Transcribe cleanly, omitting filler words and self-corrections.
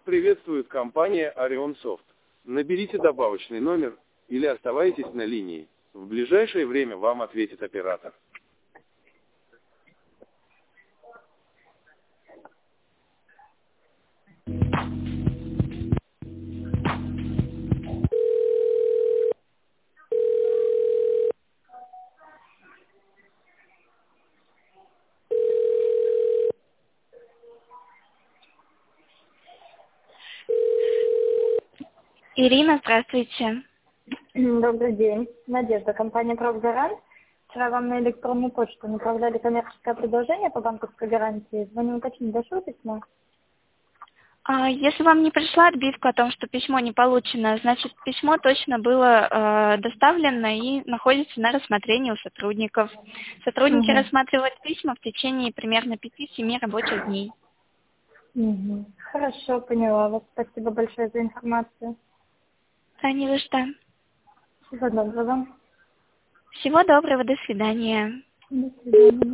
приветствует компания Orionsoft. Наберите добавочный номер или оставайтесь на линии. В ближайшее время вам ответит оператор. Ирина, здравствуйте. Добрый день. Надежда, компания «Профгарант». Вчера вам на электронную почту направляли коммерческое предложение по банковской гарантии. Звоню уточнить, дошло письмо? Если вам не пришла отбивка о том, что письмо не получено, значит, письмо точно было доставлено и находится на рассмотрении у сотрудников. Сотрудники рассматривают письма в течение примерно 5-7 рабочих дней. Хорошо, поняла вас. Спасибо большое за информацию. Да, не за что. Всего доброго. Всего доброго, до свидания. До свидания.